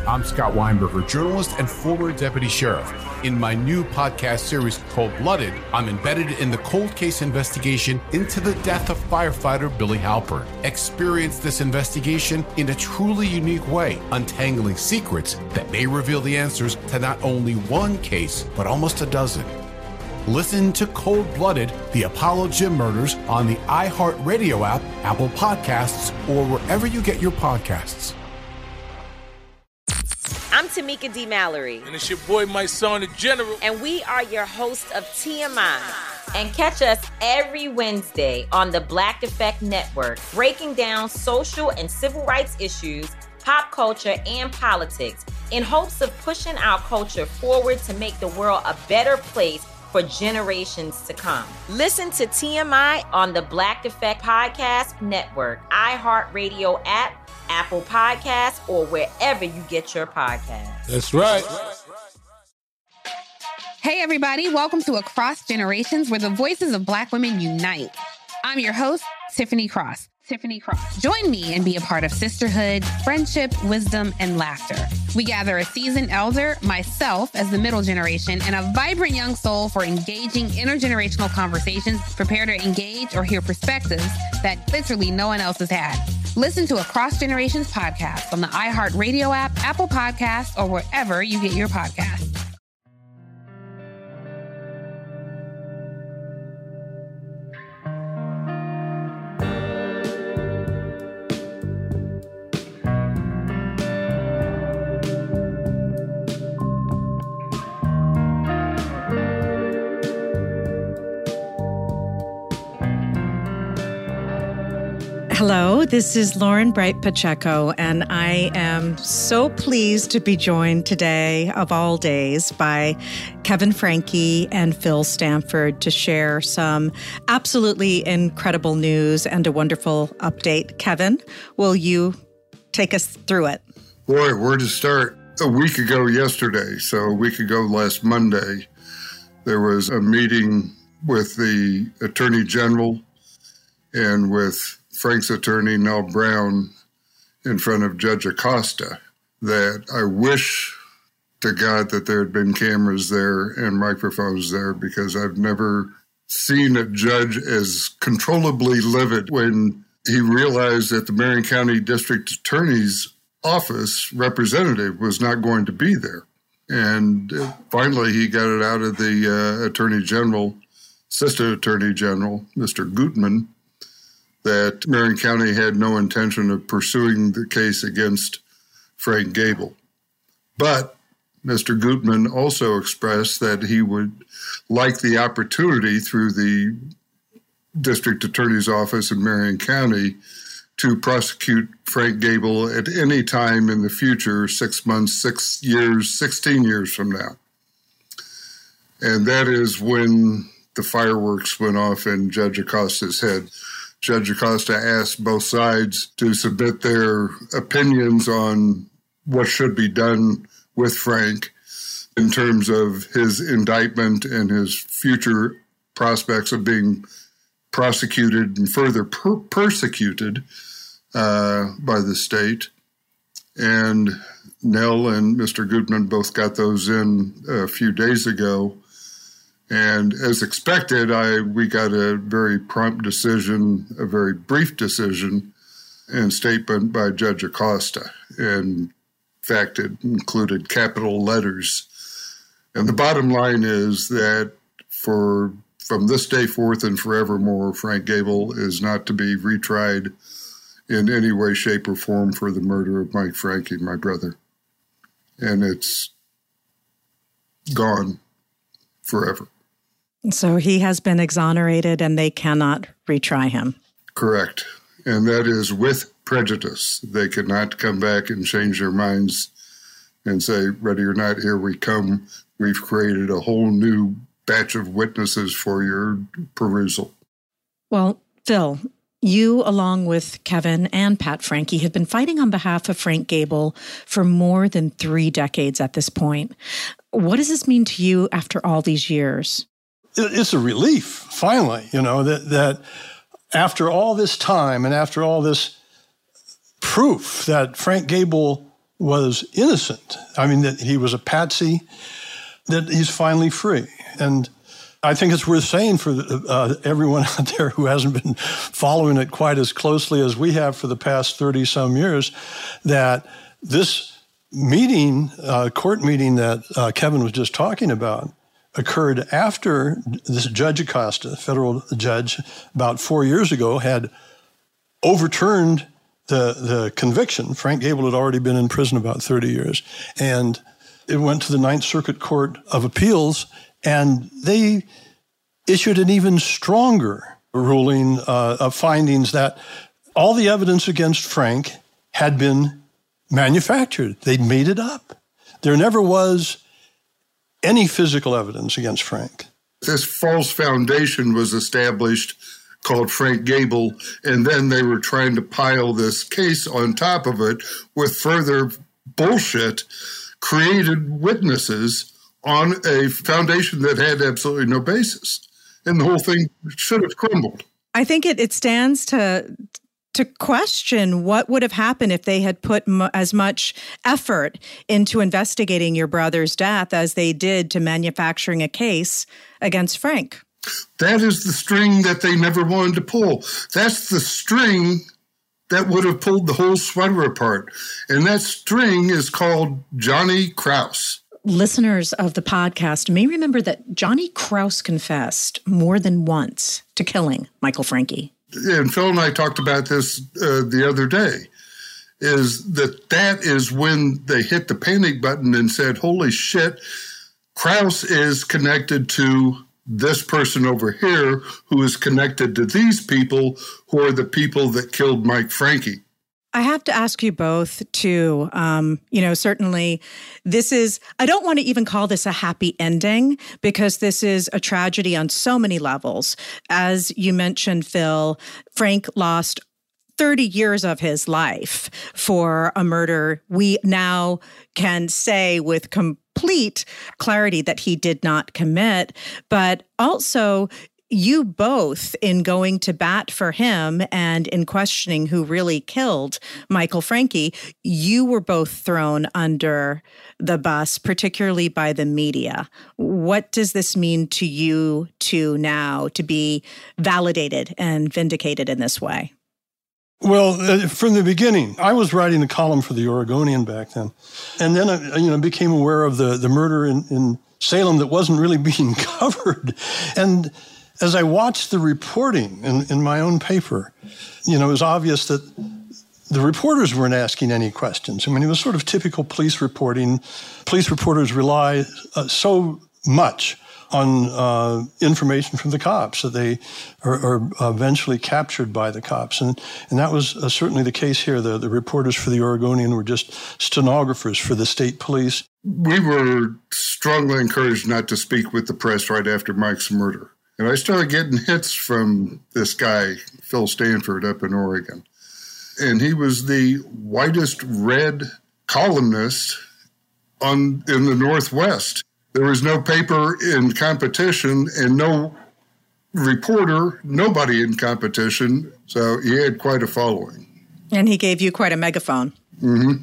I'm Scott Weinberger, journalist and former deputy sheriff. In my new podcast series, Cold-Blooded, I'm embedded in the cold case investigation into the death of firefighter Billy Halpern. Experience this investigation in a truly unique way, untangling secrets that may reveal the answers to not only one case, but almost a dozen. Listen to Cold-Blooded, the Apollo Gym Murders on the iHeartRadio app, Apple Podcasts, or wherever you get your podcasts. I'm Tamika D. Mallory. And it's your boy, my son, the General. And we are your hosts of TMI. And catch us every Wednesday on the Black Effect Network, breaking down social and civil rights issues, pop culture, and politics in hopes of pushing our culture forward to make the world a better place for generations to come. Listen to TMI on the Black Effect Podcast Network, iHeartRadio app, Apple Podcasts, or wherever you get your podcasts. That's right. Hey, everybody. Welcome to Across Generations, where the voices of Black women unite. I'm your host, Tiffany Cross. Join me and be a part of sisterhood, friendship, wisdom, and laughter. We gather a seasoned elder, myself as the middle generation, and a vibrant young soul for engaging intergenerational conversations, prepare to engage or hear perspectives that literally no one else has had. Listen to Across Generations podcast on the iHeartRadio app, Apple Podcasts, or wherever you get your podcasts. Hello, this is Lauren Bright Pacheco, and I am so pleased to be joined today, of all days, by Kevin Franke and Phil Stanford to share some absolutely incredible news and a wonderful update. Kevin, will you take us through it? Boy, where to start? A week ago yesterday, so a week ago last Monday, there was a meeting with the Attorney General and with Frank's attorney, Nell Brown, in front of Judge Acosta, that I wish to God that there had been cameras there and microphones there, because I've never seen a judge as controllably livid when he realized that the Marion County District Attorney's Office representative was not going to be there. And finally, he got it out of the Attorney General, Assistant Attorney General, Mr. Gutman, that Marion County had no intention of pursuing the case against Frank Gable. But Mr. Gutman also expressed that he would like the opportunity through the District Attorney's Office in Marion County to prosecute Frank Gable at any time in the future, 6 months, 6 years, 16 years from now. And that is when the fireworks went off in Judge Acosta's head. Judge Acosta asked both sides to submit their opinions on what should be done with Frank in terms of his indictment and his future prospects of being prosecuted and further persecuted by the state. And Nell and Mr. Gutman both got those in a few days ago. And as expected, we got a very prompt decision, a very brief decision and statement by Judge Acosta. In fact, it included capital letters. And the bottom line is that from this day forth and forevermore, Frank Gable is not to be retried in any way, shape, or form for the murder of Mike Franke, my brother. And it's gone forever. So he has been exonerated and they cannot retry him. Correct. And that is with prejudice. They cannot come back and change their minds and say, ready or not, here we come. We've created a whole new batch of witnesses for your perusal. Well, Phil, you, along with Kevin and Pat Franke, have been fighting on behalf of Frank Gable for more than 3 decades at this point. What does this mean to you after all these years? It's a relief, finally, that after all this time and after all this proof that Frank Gable was innocent. I mean, that he was a patsy, that he's finally free. And I think it's worth saying for everyone out there who hasn't been following it quite as closely as we have for the past 30-some years, that this meeting, court meeting that Kevin was just talking about, occurred after this Judge Acosta, federal judge, about 4 years ago, had overturned the conviction. Frank Gable had already been in prison about 30 years. And it went to the Ninth Circuit Court of Appeals, and they issued an even stronger ruling of findings that all the evidence against Frank had been manufactured. They'd made it up. There never was any physical evidence against Frank. This false foundation was established called Frank Gable, and then they were trying to pile this case on top of it with further bullshit, created witnesses on a foundation that had absolutely no basis. And the whole thing should have crumbled. I think it stands to question what would have happened if they had put as much effort into investigating your brother's death as they did to manufacturing a case against Frank. That is the string that they never wanted to pull. That's the string that would have pulled the whole sweater apart. And that string is called Johnny Krause. Listeners of the podcast may remember that Johnny Krause confessed more than once to killing Michael Franke. And Phil and I talked about this the other day, is that is when they hit the panic button and said, holy shit, Krause is connected to this person over here who is connected to these people who are the people that killed Mike Franke. I have to ask you both too, certainly I don't want to even call this a happy ending because this is a tragedy on so many levels. As you mentioned, Phil, Frank lost 30 years of his life for a murder we now can say with complete clarity that he did not commit, but also you both, in going to bat for him and in questioning who really killed Michael Franke, you were both thrown under the bus, particularly by the media. What does this mean to you two now to be validated and vindicated in this way? Well, from the beginning, I was writing a column for the Oregonian back then. And then I became aware of the murder in Salem that wasn't really being covered. And as I watched the reporting in my own paper, it was obvious that the reporters weren't asking any questions. I mean, it was sort of typical police reporting. Police reporters rely so much on information from the cops that they are eventually captured by the cops. And that was certainly the case here. The reporters for the Oregonian were just stenographers for the state police. We were strongly encouraged not to speak with the press right after Mike's murder. And I started getting hits from this guy, Phil Stanford, up in Oregon. And he was the whitest red columnist in the Northwest. There was no paper in competition and no reporter, nobody in competition. So he had quite a following. And he gave you quite a megaphone. Mm-hmm.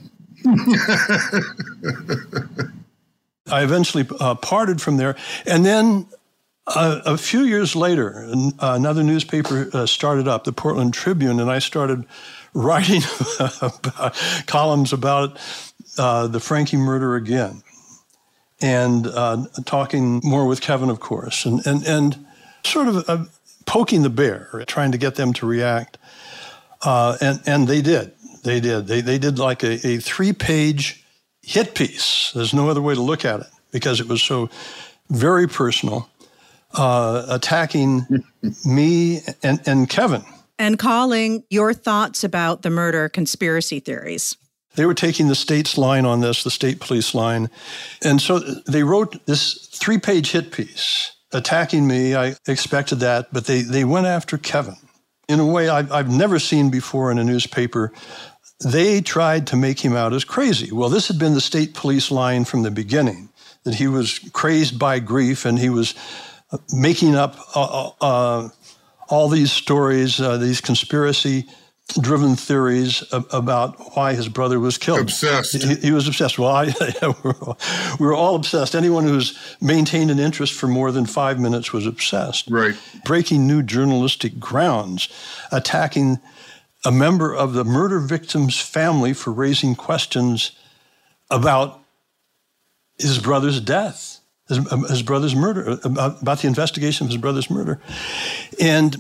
I eventually parted from there. And then a few years later, another newspaper started up, the Portland Tribune, and I started writing columns about the Franke murder again, and talking more with Kevin, of course, and sort of poking the bear, trying to get them to react. And they did. They did like a 3-page hit piece. There's no other way to look at it because it was so very personal. Attacking me and Kevin. And calling your thoughts about the murder conspiracy theories. They were taking the state's line on this, the state police line. And so they wrote this 3-page hit piece attacking me. I expected that, but they went after Kevin in a way I've never seen before in a newspaper. They tried to make him out as crazy. Well, this had been the state police line from the beginning, that he was crazed by grief and he was making up all these stories, these conspiracy driven theories about why his brother was killed. Obsessed. He was obsessed. Well, we were all obsessed. Anyone who's maintained an interest for more than 5 minutes was obsessed. Right. Breaking new journalistic grounds, attacking a member of the murder victim's family for raising questions about his brother's death, his brother's murder, about the investigation of his brother's murder. And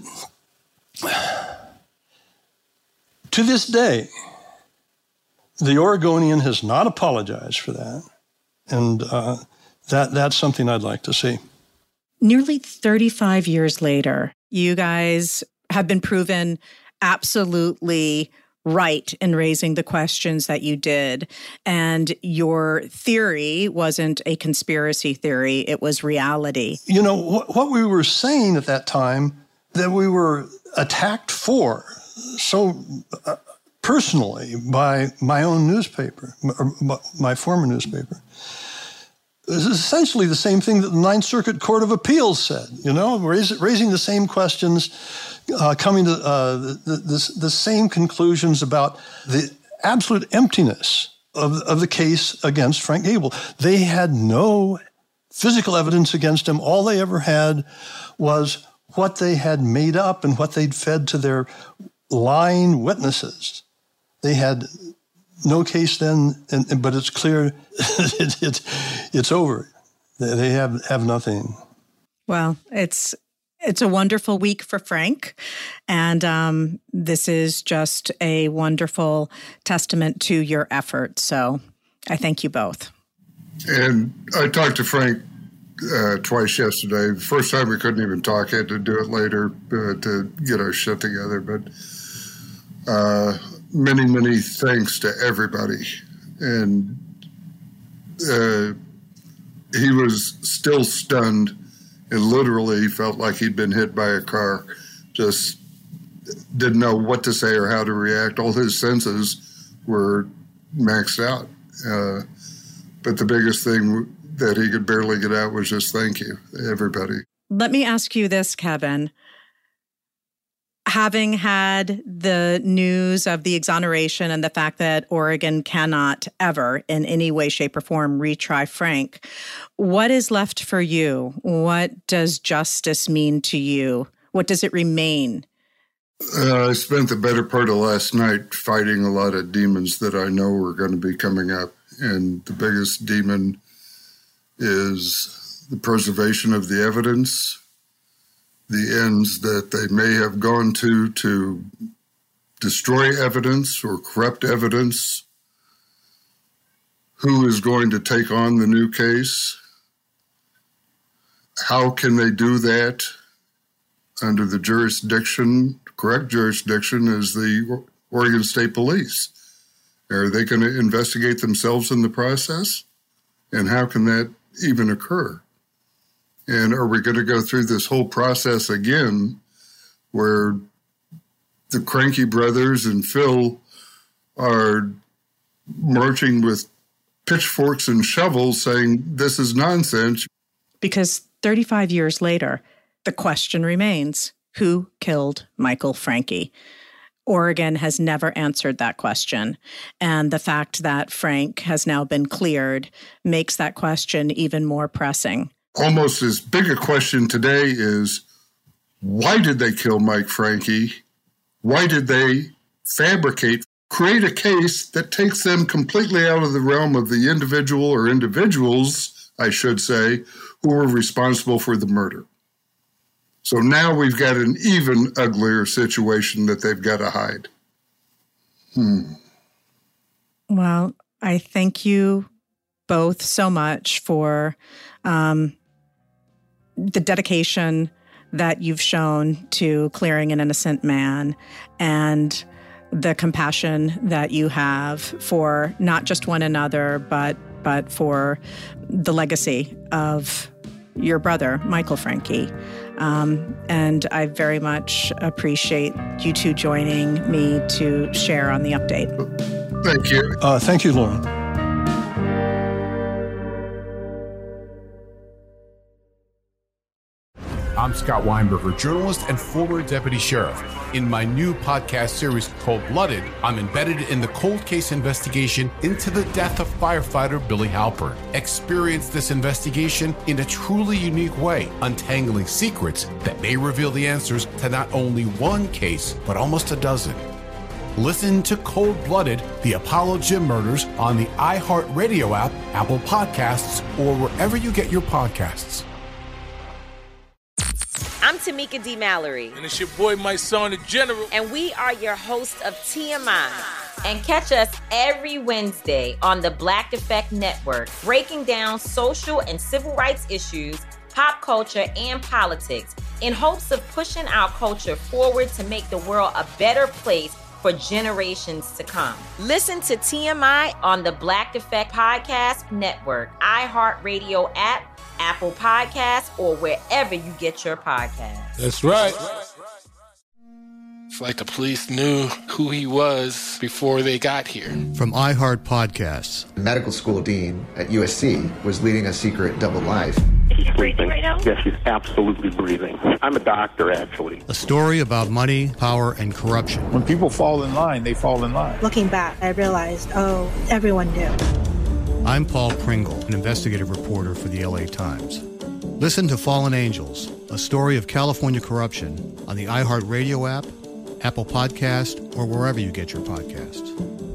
to this day, the Oregonian has not apologized for that. And that's something I'd like to see. Nearly 35 years later, you guys have been proven absolutely right in raising the questions that you did. And your theory wasn't a conspiracy theory, it was reality. You know, what we were saying at that time that we were attacked for so personally by my own newspaper, or my former newspaper, is essentially the same thing that the Ninth Circuit Court of Appeals said, you know, raising the same questions, coming to the same conclusions about the absolute emptiness of the case against Frank Gable. They had no physical evidence against him. All they ever had was what they had made up and what they'd fed to their lying witnesses. They had no case then, but it's clear it's over. They have nothing. Well, it's a wonderful week for Frank, and this is just a wonderful testament to your efforts. So I thank you both. And I talked to Frank twice yesterday. The first time we couldn't even talk. I had to do it later to get our shit together. But many, many thanks to everybody. And he was still stunned and literally felt like he'd been hit by a car. Just didn't know what to say or how to react. All his senses were maxed out. But the biggest thing that he could barely get out was just thank you, everybody. Let me ask you this, Kevin. Having had the news of the exoneration and the fact that Oregon cannot ever in any way, shape, or form retry Frank, what is left for you? What does justice mean to you? What does it remain? I spent the better part of last night fighting a lot of demons that I know were going to be coming up. And the biggest demon is the preservation of the evidence, the ends that they may have gone to destroy evidence or corrupt evidence, who is going to take on the new case, how can they do that under the jurisdiction, correct jurisdiction is the Oregon State Police. Are they going to investigate themselves in the process? And how can that even occur? And are we going to go through this whole process again where the Cranky brothers and Phil are marching with pitchforks and shovels saying this is nonsense? Because 35 years later, the question remains, who killed Michael Franke? Oregon has never answered that question. And the fact that Frank has now been cleared makes that question even more pressing. Almost as big a question today is, why did they kill Mike Franke? Why did they create a case that takes them completely out of the realm of the individual or individuals, I should say, who were responsible for the murder? So now we've got an even uglier situation that they've got to hide. Well, I thank you both so much for the dedication that you've shown to clearing an innocent man and the compassion that you have for not just one another, but for the legacy of your brother, Michael Franke. And I very much appreciate you two joining me to share on the update. Thank you. Thank you, Lauren. I'm Scott Weinberger, journalist and former deputy sheriff. In my new podcast series called Blooded, I'm embedded in the cold case investigation into the death of firefighter Billy Halpern. Experience this investigation in a truly unique way, untangling secrets that may reveal the answers to not only one case, but almost a dozen. Listen to Cold Blooded, The Apollo Gym Murders on the iHeartRadio app, Apple Podcasts, or wherever you get your podcasts. I'm Tamika D. Mallory. And it's your boy, my son, the General. And we are your hosts of TMI. And catch us every Wednesday on the Black Effect Network, breaking down social and civil rights issues, pop culture, and politics in hopes of pushing our culture forward to make the world a better place for generations to come. Listen to TMI on the Black Effect Podcast Network, iHeartRadio app, Apple Podcasts, or wherever you get your podcasts. That's right. It's like the police knew who he was before they got here. From iHeart Podcasts. The medical school dean at USC was leading a secret double life. Is he breathing right now? Yes, he's absolutely breathing. I'm a doctor, actually. A story about money, power, and corruption. When people fall in line, they fall in line. Looking back, I realized, everyone knew. I'm Paul Pringle, an investigative reporter for the LA Times. Listen to Fallen Angels, a story of California corruption on the iHeartRadio app, Apple Podcast, or wherever you get your podcasts.